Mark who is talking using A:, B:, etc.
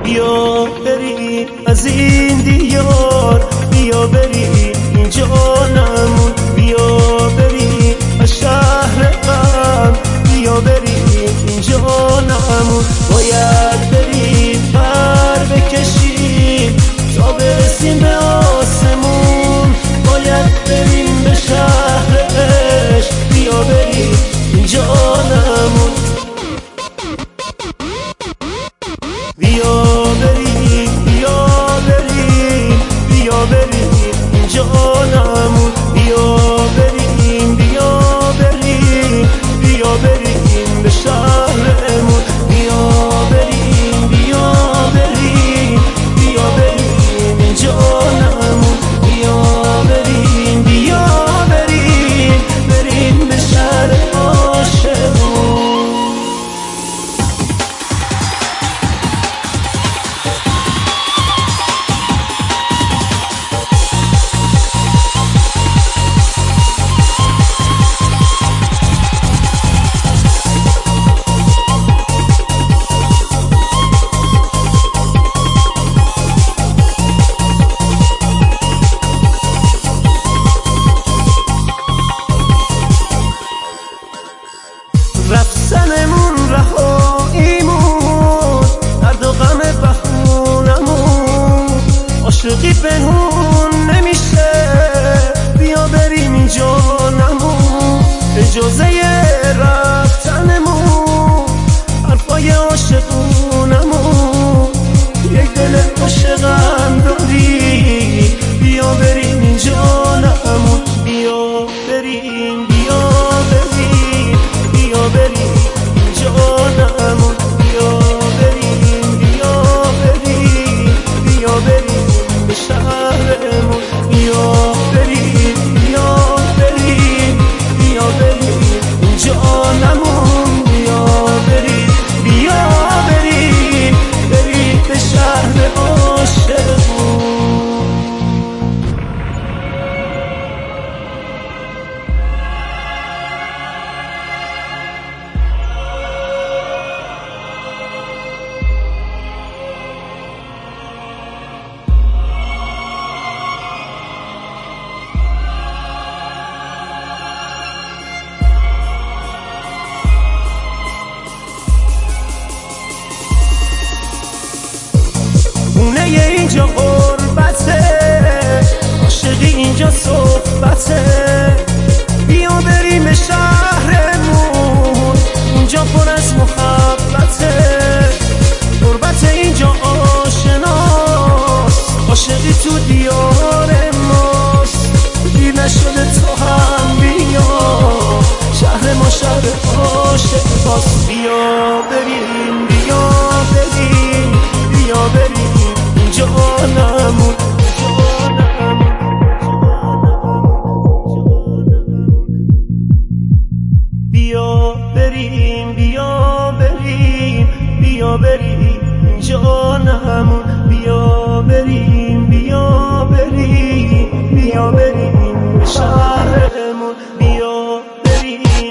A: بیا بریم از این دیار، بیا بریم این جانمون، بیا بریم از شهر غم، بیا بریم این جانمون. باید بریم پر بکشیم تا برسیم به آسمون، باید بریم به شهر عشق، بیا بریم این جانمون. بیا بریم بیا بریم بیا بریم این جانمون، بیا بریم بیا بریم بیا بریم به شهرمون، بیا بریم بیا بریم بیا بریم این جانمون، بیا بریم بیا بریم بریم به شهر عاشقون. رفتنمون رهاییمون، درد و غم بخونمون، عاشقی پنهون نمیشه، بیا بریم این جانمون. اجازه رفتنمون حرفای عاشقونمون، یک دل عاشقم داری، بیا بریم این جانمون، بیا بریم بیا بریم بیا بریم این جانمون، بیا بریم بیا بریم بیا بریم به شهرمون، بیا بریم بیا بریم بیا بریم این جانمون، بیا بریم بیا بریم بریم به شهر عاشقون. خونه اینجا غربته، عاشقی اینجا صحبته، بیا بریم به شهرمون، اونجا پر از محبته، غربت اینجا آشناست، عاشقی تو دیار ماست، دیر نشده تو هم بیا، شهر ما شهر عاشقاست، بیا بریم بیا بریم بیا بریم این جانمون. بیا بریم بیا بریم بیا بریم این جانمون، بیا بریم بیا بریم بیا بریم شهرمون، بیا بریم